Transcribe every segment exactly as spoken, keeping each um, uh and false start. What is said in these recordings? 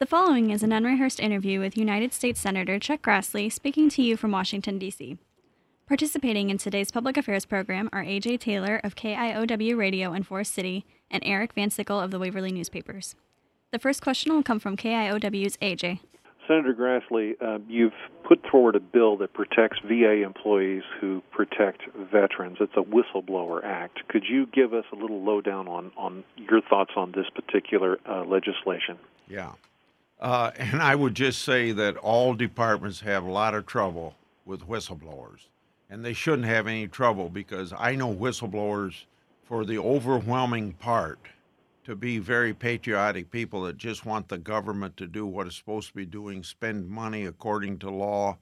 The following is an unrehearsed interview with United States Senator Chuck Grassley speaking to you from Washington, D C Participating in today's public affairs program are A J Taylor of K I O W Radio in Forest City and Eric Van Sickle of the Waverly Newspapers. The first question will come from K I O W's A J. Senator Grassley, uh, you've put forward a bill that protects V A employees who protect veterans. It's a whistleblower act. Could you give us a little lowdown on, on your thoughts on this particular uh, legislation? Yeah. Uh, and I would just say that all departments have a lot of trouble with whistleblowers. And they shouldn't have any trouble because I know whistleblowers for the overwhelming part to be very patriotic people that just want the government to do what it's supposed to be doing, spend money according to law.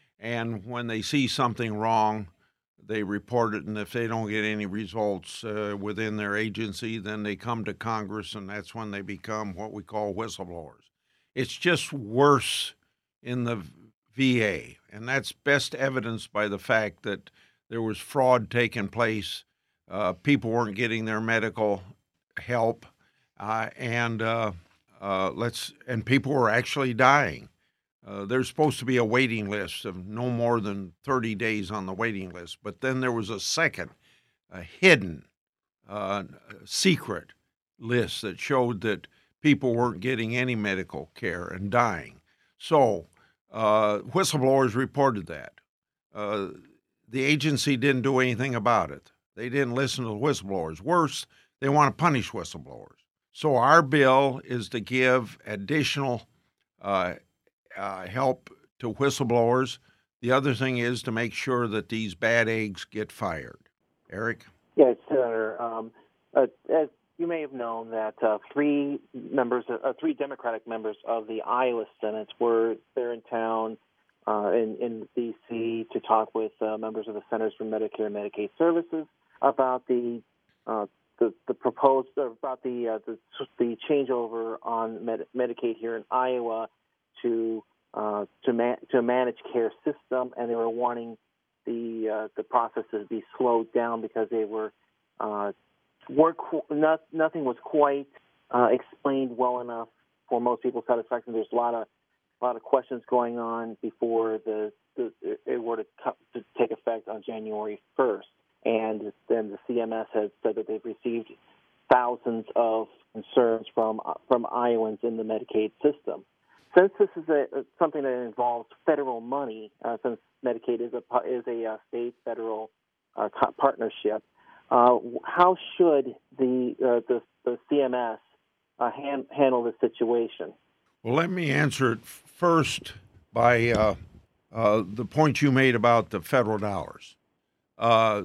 And when they see something wrong, they report it. And if they don't get any results uh, within their agency, then they come to Congress, and that's when they become what we call whistleblowers. It's just worse in the V A, and that's best evidenced by the fact that there was fraud taking place. Uh, people weren't getting their medical help, uh, and uh, uh, let's and people were actually dying. Uh, there's supposed to be a waiting list of no more than thirty days on the waiting list, but then there was a second, a hidden, uh, secret list that showed that people weren't getting any medical care and dying. So uh, whistleblowers reported that. Uh, the agency didn't do anything about it. They didn't listen to the whistleblowers. Worse, they want to punish whistleblowers. So our bill is to give additional uh, uh, help to whistleblowers. The other thing is to make sure that these bad eggs get fired. Eric? Yes, Senator. Um, uh, as you may have known that uh, three members, uh, three Democratic members of the Iowa Senate were there in town uh, in, in D C to talk with uh, members of the Centers for Medicare and Medicaid Services about the uh, the, the proposed uh, about the, uh, the the changeover on Med- Medicaid here in Iowa to uh, to, man- to a managed care system, and they were wanting the uh, the process to be slowed down because they were uh, weren't qu- not, nothing was quite uh, explained well enough for most people's satisfaction. There's a lot of a lot of questions going on before the, the it were to, co- to take effect on January first, and then the C M S has said that they've received thousands of concerns from from Iowans in the Medicaid system. Since this is a, something that involves federal money, uh, since Medicaid is a is a uh, state-federal uh, co- partnership, uh, how should the uh, the, the C M S uh, hand, handle this situation? Well, let me answer it first by uh, uh, the point you made about the federal dollars. Uh,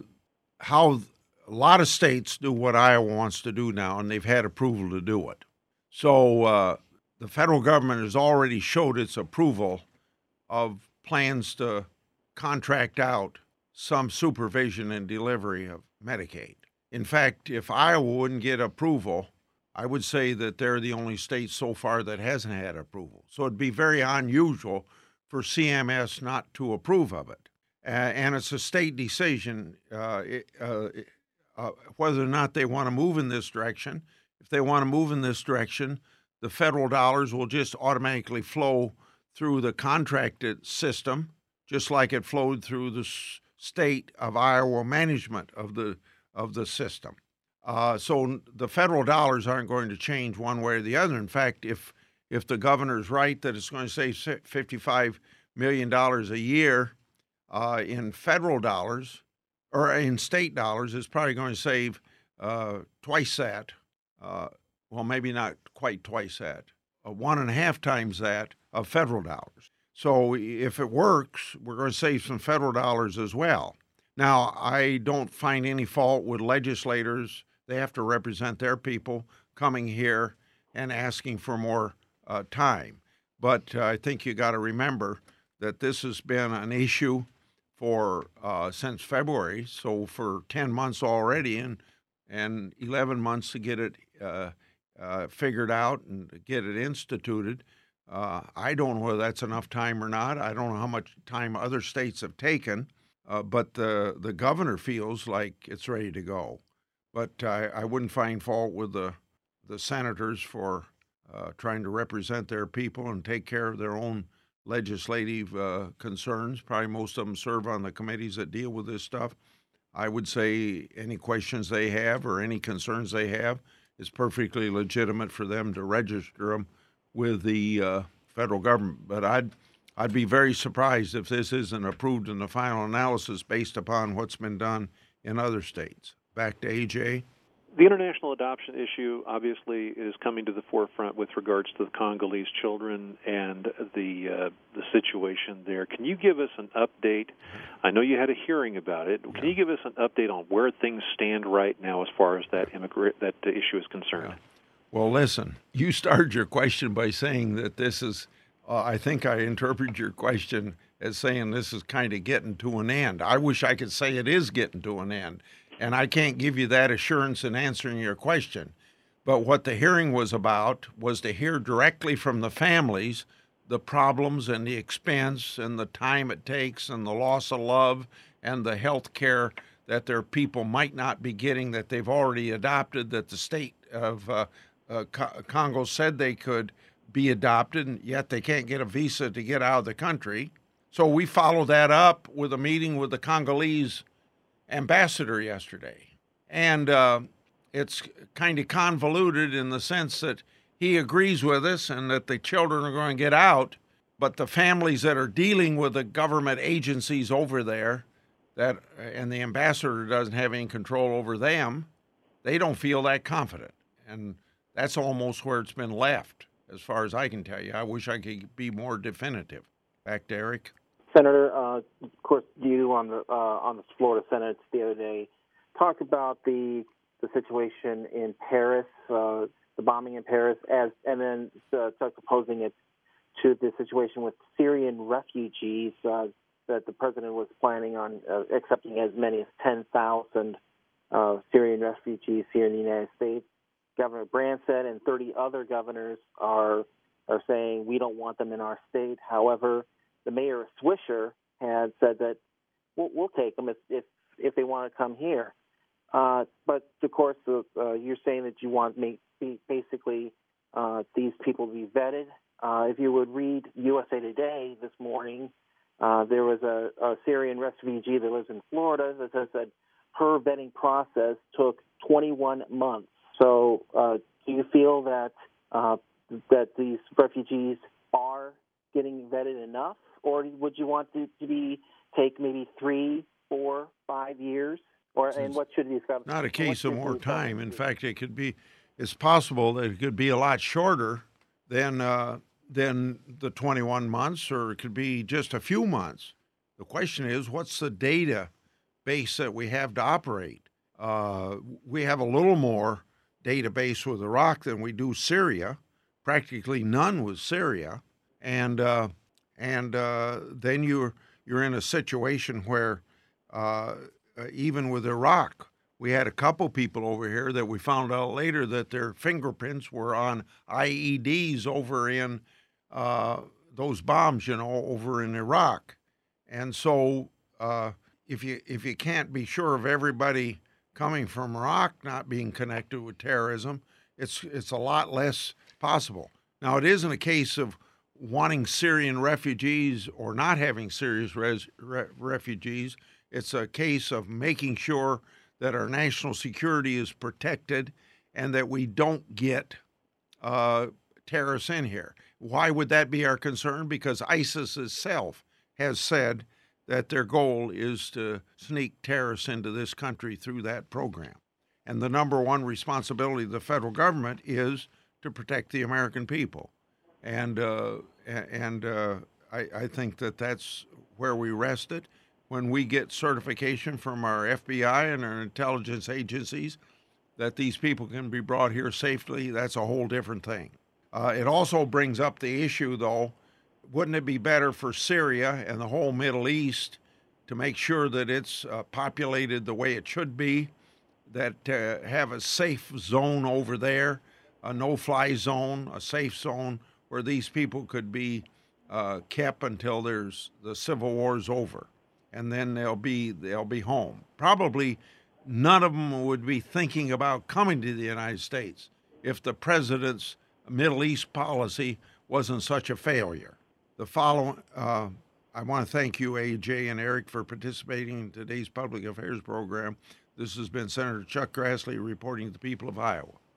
how a lot of states do what Iowa wants to do now, and they've had approval to do it. So uh, the federal government has already showed its approval of plans to contract out some supervision and delivery of Medicaid. In fact, if Iowa wouldn't get approval, I would say that they're the only state so far that hasn't had approval. So it'd be very unusual for C M S not to approve of it. Uh, and it's a state decision uh, uh, uh, whether or not they want to move in this direction. If they want to move in this direction, the federal dollars will just automatically flow through the contracted system, just like it flowed through the s- state of Iowa management of the of the system. Uh, so the federal dollars aren't going to change one way or the other. In fact, if if the governor's right that it's going to save fifty-five million dollars a year uh, in federal dollars or in state dollars, it's probably going to save uh, twice that. Uh, well, maybe not quite twice that, uh, one and a half times that of federal dollars. So if it works, we're going to save some federal dollars as well. Now, I don't find any fault with legislators. They have to represent their people coming here and asking for more uh, time. But uh, I think you got to remember that this has been an issue for uh, since February, so for ten months already, and and eleven months to get it uh, uh, figured out and to get it instituted. Uh, I don't know whether that's enough time or not. I don't know how much time other states have taken, uh, but the the governor feels like it's ready to go. But I, I wouldn't find fault with the the senators for uh, trying to represent their people and take care of their own legislative uh, concerns. Probably most of them serve on the committees that deal with this stuff. I would say any questions they have or any concerns they have, it's perfectly legitimate for them to register them with the uh, federal government. But I'd I'd be very surprised if this isn't approved in the final analysis based upon what's been done in other states. Back to A J. The international adoption issue obviously is coming to the forefront with regards to the Congolese children and the uh, the situation there. Can you give us an update? I know you had a hearing about it. Can you give us an update on where things stand right now as far as that immigrant that uh, issue is concerned? Yeah. Well, listen, you started your question by saying that this is, uh, I think I interpreted your question as saying this is kind of getting to an end. I wish I could say it is getting to an end. And I can't give you that assurance in answering your question. But what the hearing was about was to hear directly from the families the problems and the expense and the time it takes and the loss of love and the health care that their people might not be getting that they've already adopted, that the state of uh, uh, Congo said they could be adopted, and yet they can't get a visa to get out of the country. So we followed that up with a meeting with the Congolese ambassador yesterday. And uh, it's kind of convoluted in the sense that he agrees with us and that the children are going to get out, but the families that are dealing with the government agencies over there, that and the ambassador doesn't have any control over them, they don't feel that confident. And that's almost where it's been left, as far as I can tell you. I wish I could be more definitive. Back to Eric. Senator, uh, of course, you on the uh, on the Florida Senate the other day talked about the the situation in Paris, uh, the bombing in Paris, as and then uh, opposing it to the situation with Syrian refugees uh, that the president was planning on uh, accepting as many as ten thousand uh, Syrian refugees here in the United States. Governor Branstad and thirty other governors are are saying we don't want them in our state. However, the mayor of Swisher had said that we'll, we'll take them if, if if they want to come here. Uh, but of course, uh, you're saying that you want make, basically uh, these people to be vetted. Uh, if you would read U S A Today this morning, uh, there was a, a Syrian refugee that lives in Florida that says that her vetting process took twenty-one months. So, uh, do you feel that uh, that these refugees are getting vetted enough? Or would you want to, to be take maybe three, four, five years? Or and what should these governments? Not a case of more time. In fact, it could be. It's possible that it could be a lot shorter than uh, than the twenty-one months, or it could be just a few months. The question is, what's the data base that we have to operate? Uh, we have a little more database with Iraq than we do Syria. Practically none with Syria, and. Uh, And uh, then you're you're in a situation where uh, even with Iraq, we had a couple people over here that we found out later that their fingerprints were on I E Ds over in uh, those bombs, you know, over in Iraq. And so uh, if you if you can't be sure of everybody coming from Iraq not being connected with terrorism, it's it's a lot less possible. Now, it isn't a case of wanting Syrian refugees or not having Syrian res, re, refugees. It's a case of making sure that our national security is protected and that we don't get uh, terrorists in here. Why would that be our concern? Because ISIS itself has said that their goal is to sneak terrorists into this country through that program. And the number one responsibility of the federal government is to protect the American people. And uh, and uh, I, I think that that's where we rest it. When we get certification from our F B I and our intelligence agencies that these people can be brought here safely, that's a whole different thing. Uh, it also brings up the issue, though, wouldn't it be better for Syria and the whole Middle East to make sure that it's uh, populated the way it should be, that uh, have a safe zone over there, a no-fly zone, a safe zone, where these people could be uh, kept until there's the civil war's over, and then they'll be they'll be home. Probably none of them would be thinking about coming to the United States if the president's Middle East policy wasn't such a failure. The following, uh, I want to thank you, A J and Eric, for participating in today's public affairs program. This has been Senator Chuck Grassley reporting to the people of Iowa.